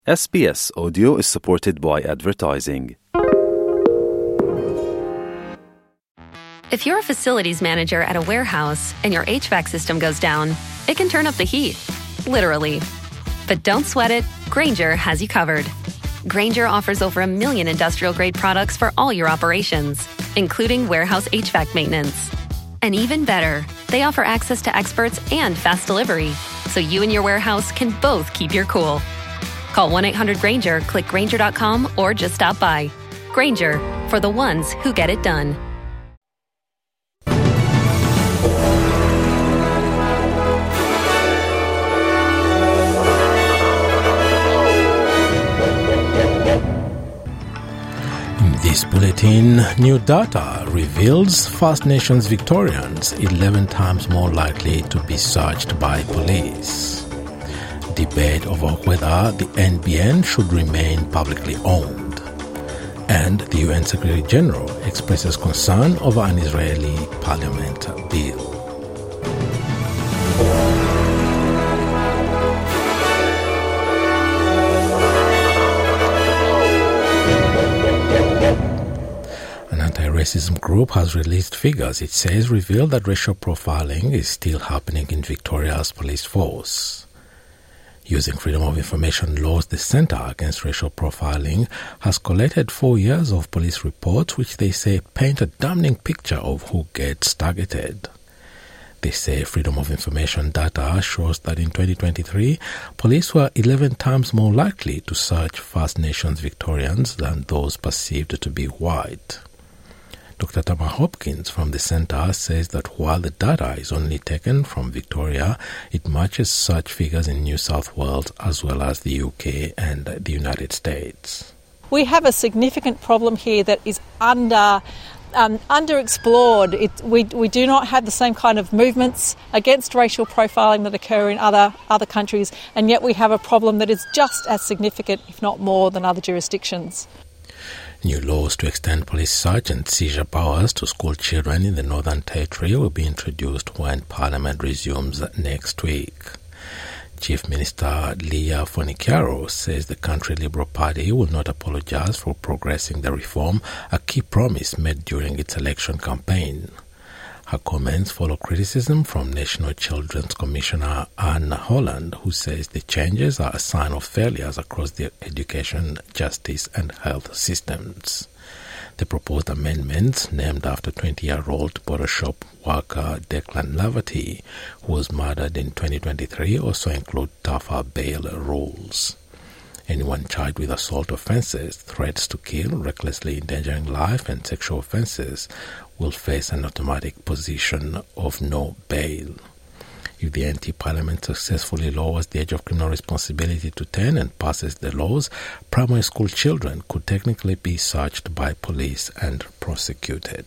SBS Audio is supported by advertising. If you're a facilities manager at a warehouse and your HVAC system goes down, it can turn up the heat, literally. But don't sweat it, Grainger has you covered. Grainger offers over 1 million industrial-grade products for all your operations, including warehouse HVAC maintenance. And even better, they offer access to experts and fast delivery, so you and your warehouse can both keep your cool. Call 1-800-GRAINGER, click Grainger.com, or just stop by. Grainger, for the ones who get it done. In this bulletin, new data reveals First Nations Victorians 11 times more likely to be searched by police. Debate over whether the NBN should remain publicly owned. And the UN Secretary General expresses concern over an Israeli parliament bill. An anti-racism group has released figures it says reveal that racial profiling is still happening in Victoria's police force. Using Freedom of Information laws, the Centre Against Racial Profiling has collated 4 years of police reports which they say paint a damning picture of who gets targeted. They say Freedom of Information data shows that in 2023, police were 11 times more likely to search First Nations Victorians than those perceived to be white. Dr. Tamar Hopkins from the Centre says that while the data is only taken from Victoria, it matches such figures in New South Wales as well as the UK and the United States. We have a significant problem here that is underexplored. We do not have the same kind of movements against racial profiling that occur in other countries, and yet we have a problem that is just as significant, if not more, than other jurisdictions. New laws to extend police search and seizure powers to school children in the Northern Territory will be introduced when Parliament resumes next week. Chief Minister Leah Fonicaro says the country Liberal Party will not apologise for progressing the reform, a key promise made during its election campaign. Her comments follow criticism from National Children's Commissioner Anne Holland, who says the changes are a sign of failures across the education, justice and health systems. The proposed amendments, named after 20-year-old border shop worker Declan Laverty, who was murdered in 2023, also include tougher bail rules. Anyone charged with assault offences, threats to kill, recklessly endangering life and sexual offences will face an automatic position of no bail. If the NT Parliament successfully lowers the age of criminal responsibility to 10 and passes the laws, primary school children could technically be searched by police and prosecuted.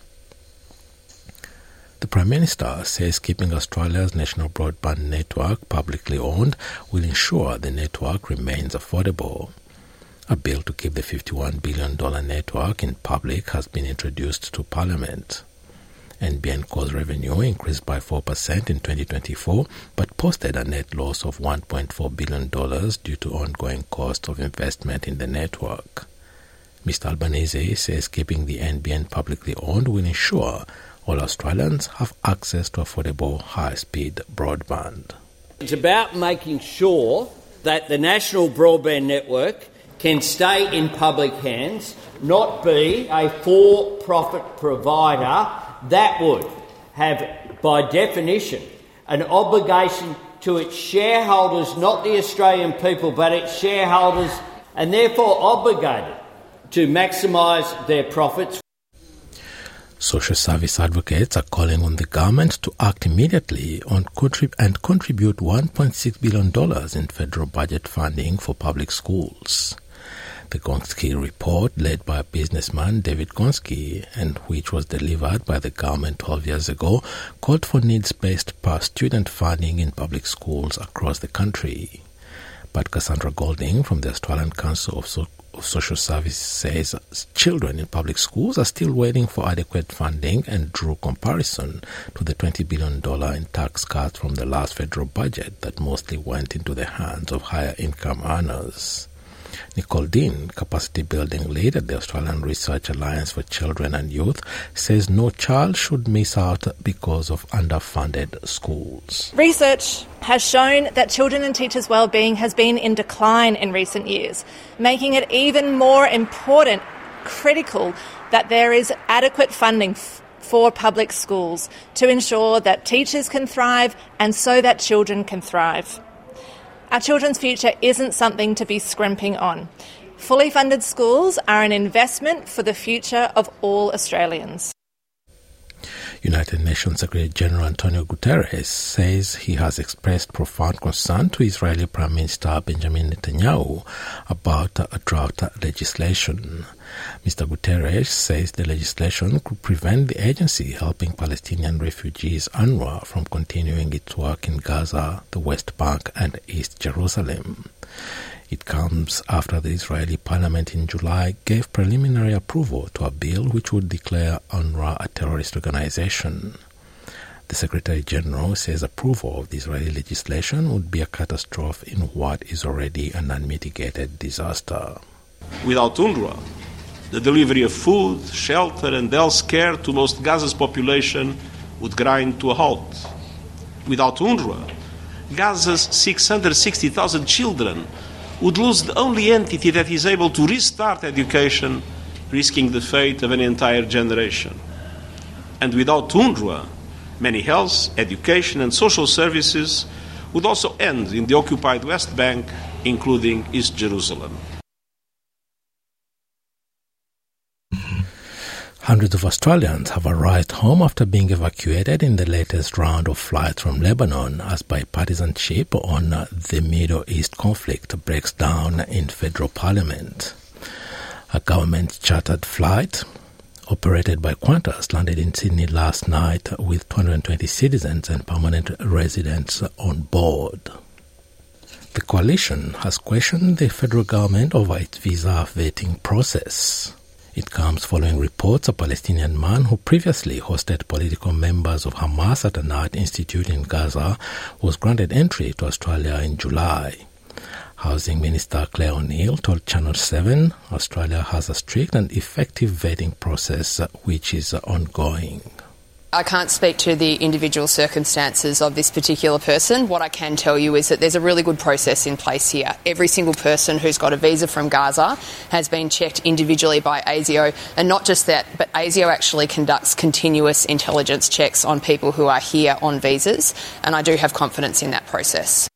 The Prime Minister says keeping Australia's national broadband network publicly owned will ensure the network remains affordable. A bill to keep the $51 billion network in public has been introduced to Parliament. NBN Co's revenue increased by 4% in 2024, but posted a net loss of $1.4 billion due to ongoing cost of investment in the network. Mr. Albanese says keeping the NBN publicly owned will ensure all Australians have access to affordable high-speed broadband. It's about making sure that the national broadband network can stay in public hands, not be a for-profit provider that would have, by definition, an obligation to its shareholders, not the Australian people, but its shareholders, and therefore obligated to maximise their profits. Social service advocates are calling on the government to act immediately and contribute $1.6 billion in federal budget funding for public schools. The Gonski report, led by businessman David Gonski and which was delivered by the government 12 years ago, called for needs-based per-student funding in public schools across the country. But Cassandra Golding from the Australian Council of Social Services says children in public schools are still waiting for adequate funding and drew comparison to the $20 billion in tax cuts from the last federal budget that mostly went into the hands of higher income earners. Nicole Dean, capacity building lead at the Australian Research Alliance for Children and Youth, says no child should miss out because of underfunded schools. Research has shown that children and teachers' wellbeing has been in decline in recent years, making it even more important, critical, that there is adequate funding for public schools to ensure that teachers can thrive and so that children can thrive. Our children's future isn't something to be scrimping on. Fully funded schools are an investment for the future of all Australians. United Nations Secretary General Antonio Guterres says he has expressed profound concern to Israeli Prime Minister Benjamin Netanyahu about drought legislation. Mr. Guterres says the legislation could prevent the agency helping Palestinian refugees UNRWA from continuing its work in Gaza, the West Bank and East Jerusalem. It comes after the Israeli parliament in July gave preliminary approval to a bill which would declare UNRWA a terrorist organization. The Secretary General says approval of the Israeli legislation would be a catastrophe in what is already an unmitigated disaster. Without UNRWA, the delivery of food, shelter and health care to most Gaza's population would grind to a halt. Without UNRWA, Gaza's 660,000 children would lose the only entity that is able to restart education, risking the fate of an entire generation. And without UNRWA, many health, education and social services would also end in the occupied West Bank, including East Jerusalem. Hundreds of Australians have arrived home after being evacuated in the latest round of flights from Lebanon as bipartisanship on the Middle East conflict breaks down in federal parliament. A government-chartered flight operated by Qantas landed in Sydney last night with 220 citizens and permanent residents on board. The coalition has questioned the federal government over its visa vetting process. It comes following reports a Palestinian man who previously hosted political members of Hamas at an art institute in Gaza was granted entry to Australia in July. Housing Minister Claire O'Neill told Channel 7 Australia has a strict and effective vetting process which is ongoing. I can't speak to the individual circumstances of this particular person. What I can tell you is that there's a really good process in place here. Every single person who's got a visa from Gaza has been checked individually by ASIO, and not just that, but ASIO actually conducts continuous intelligence checks on people who are here on visas, and I do have confidence in that process.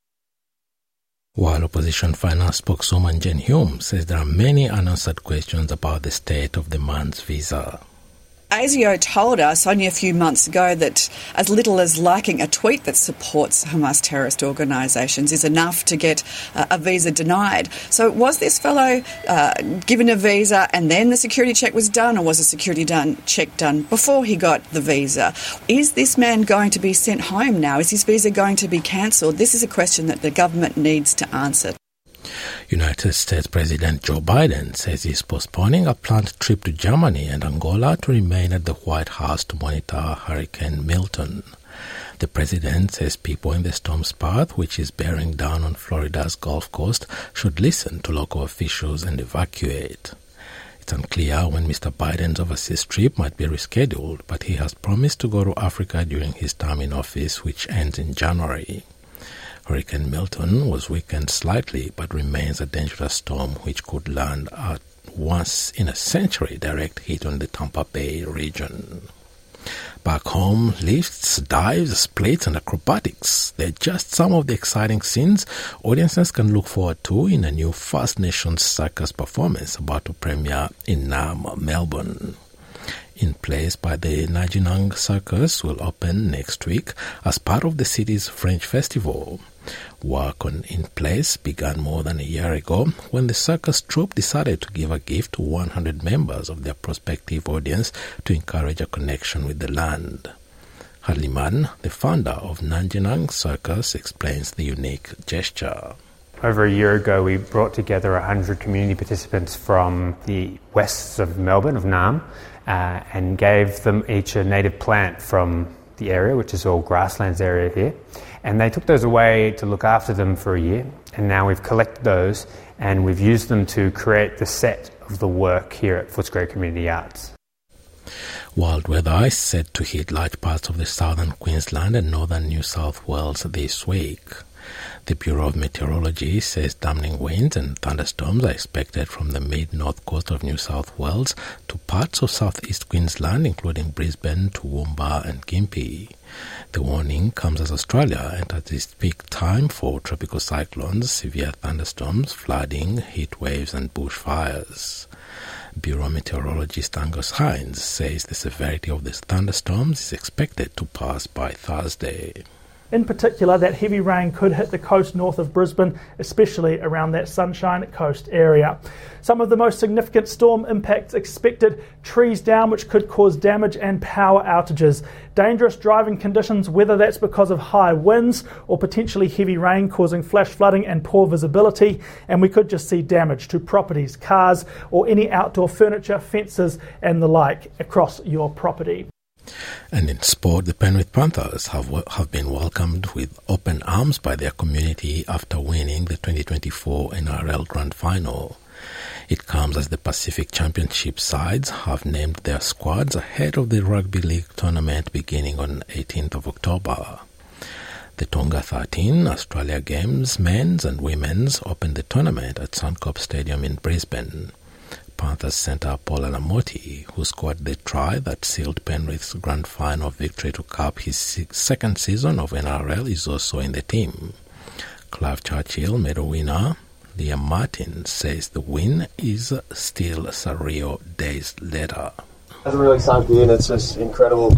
While Opposition Finance spokeswoman Jen Hume says there are many unanswered questions about the state of the man's visa. ASIO told us only a few months ago that as little as liking a tweet that supports Hamas terrorist organisations is enough to get a visa denied. So was this fellow given a visa and then the security check was done, or was the security check done before he got the visa? Is this man going to be sent home now? Is his visa going to be cancelled? This is a question that the government needs to answer. United States President Joe Biden says he's postponing a planned trip to Germany and Angola to remain at the White House to monitor Hurricane Milton. The president says people in the storm's path, which is bearing down on Florida's Gulf Coast, should listen to local officials and evacuate. It's unclear when Mr. Biden's overseas trip might be rescheduled, but he has promised to go to Africa during his term in office, which ends in January. Hurricane Milton was weakened slightly but remains a dangerous storm which could land a once-in-a-century direct hit on the Tampa Bay region. Back home, lifts, dives, splits and acrobatics. They're just some of the exciting scenes audiences can look forward to in a new First Nations circus performance about to premiere in Naarm, Melbourne. In Place by the Najinang Circus will open next week as part of the city's French Festival. Work on In Place began more than a year ago when the circus troupe decided to give a gift to 100 members of their prospective audience to encourage a connection with the land. Hadley Mann, the founder of Najinang Circus, explains the unique gesture. Over a year ago, we brought together 100 community participants from the west of Melbourne, of Naarm, and gave them each a native plant from the area, which is all grasslands area here. And they took those away to look after them for a year. And now we've collected those and we've used them to create the set of the work here at Footscray Community Arts. Wild weather is set to hit large parts of the southern Queensland and northern New South Wales this week. The Bureau of Meteorology says dampening winds and thunderstorms are expected from the mid-north coast of New South Wales to parts of southeast Queensland, including Brisbane, Toowoomba and Gympie. The warning comes as Australia enters its peak time for tropical cyclones, severe thunderstorms, flooding, heat waves and bushfires. Bureau meteorologist Angus Hines says the severity of these thunderstorms is expected to pass by Thursday. In particular, that heavy rain could hit the coast north of Brisbane, especially around that Sunshine Coast area. Some of the most significant storm impacts expected: trees down, which could cause damage, and power outages. Dangerous driving conditions, whether that's because of high winds or potentially heavy rain causing flash flooding and poor visibility. And we could just see damage to properties, cars, or any outdoor furniture, fences and the like across your property. And in sport, the Penrith Panthers have been welcomed with open arms by their community after winning the 2024 NRL Grand Final. It comes as the Pacific Championship sides have named their squads ahead of the Rugby League tournament beginning on 18th of October. The Tonga 13 Australia Games men's and women's opened the tournament at Suncorp Stadium in Brisbane. Panthers centre Paul Alamoti, who scored the try that sealed Penrith's grand final victory to cap his second season of NRL, is also in the team. Clive Churchill, medal winner Liam Martin, says the win is still surreal days later. Hasn't really sunk in. It's just incredible.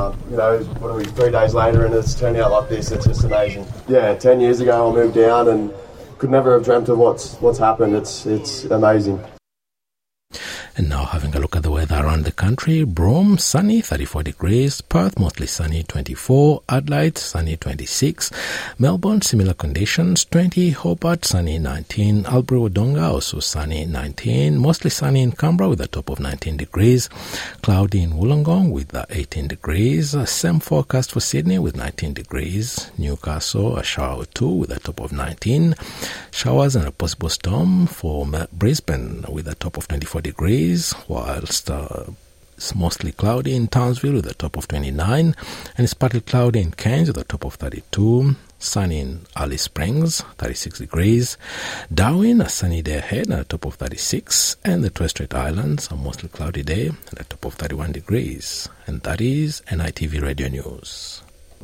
3 days later and it's turned out like this. It's just amazing. Yeah, 10 years ago I moved down and could never have dreamt of what's happened. It's amazing. And now having a look at the weather around the country. Broome, sunny, 34 degrees. Perth, mostly sunny, 24. Adelaide, sunny, 26. Melbourne, similar conditions, 20. Hobart, sunny, 19. Albury-Wodonga, also sunny, 19. Mostly sunny in Canberra with a top of 19 degrees. Cloudy in Wollongong with 18 degrees. Same forecast for Sydney with 19 degrees. Newcastle, a shower or two with a top of 19. Showers and a possible storm for Brisbane with a top of 24 degrees, whilst it's mostly cloudy in Townsville with a top of 29, and it's partly cloudy in Cairns with a top of 32, sunny in Alice Springs, 36 degrees, Darwin, a sunny day ahead and a top of 36, and the Torres Strait Islands, a mostly cloudy day and a top of 31 degrees. And that is NITV Radio News.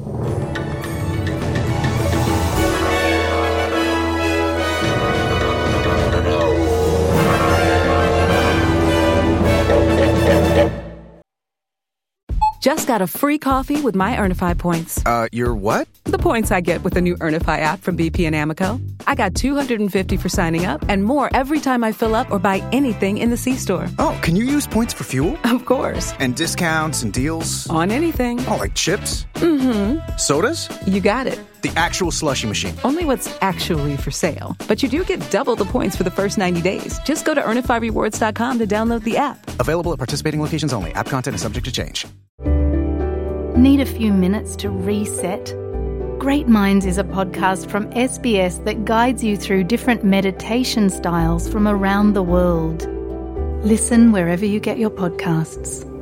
Just got a free coffee with my Earnify points. Your what? The points I get with the new Earnify app from BP and Amoco. I got $250 for signing up and more every time I fill up or buy anything in the C-store. Oh, can you use points for fuel? Of course. And discounts and deals? On anything. Oh, like chips? Mm-hmm. Sodas? You got it. The actual slushie machine. Only what's actually for sale. But you do get double the points for the first 90 days. Just go to EarnifyRewards.com to download the app. Available at participating locations only. App content is subject to change. Need a few minutes to reset? Great Minds is a podcast from SBS that guides you through different meditation styles from around the world. Listen wherever you get your podcasts.